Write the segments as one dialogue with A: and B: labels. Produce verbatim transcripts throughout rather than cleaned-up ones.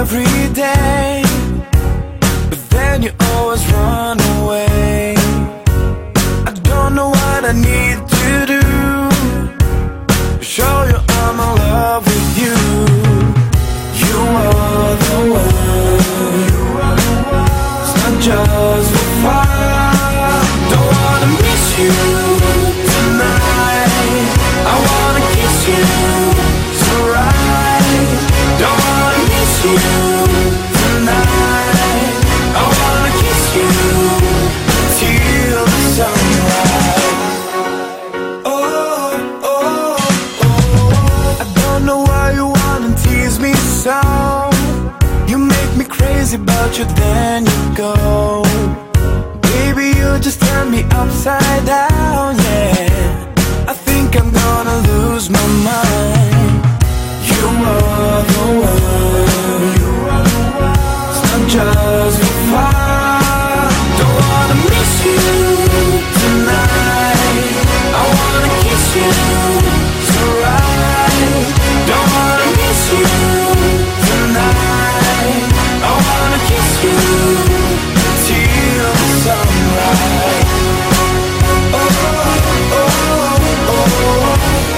A: every day, but then you always run away. I don't know what I need to do to show you I'm in love with you. You are the one, it's not just for fun. Don't wanna miss you tonight, I wanna kiss you so right. Don't wanna miss you tonight, I wanna kiss you till the sunrise. Oh, oh, oh, I don't know why you wanna tease me so. You make me crazy about you, then you go. Baby, you just turn me upside down, yeah. I think I'm gonna lose my mind. You are the one, it's not just for fun. Don't wanna miss you tonight, I wanna kiss you so right. Don't wanna miss you tonight, I wanna kiss you till the sunrise. Oh, oh, oh, oh,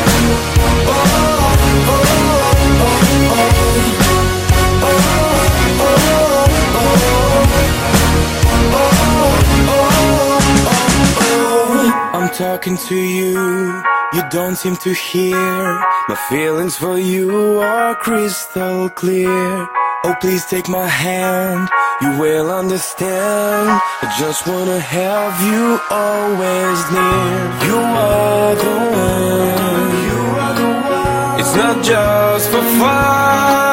A: I'm talking to you, you don't seem to hear. My feelings for you are crystal clear. Oh, please take my hand, you will understand. I just wanna have you always near. You are the one, it's not just for fun.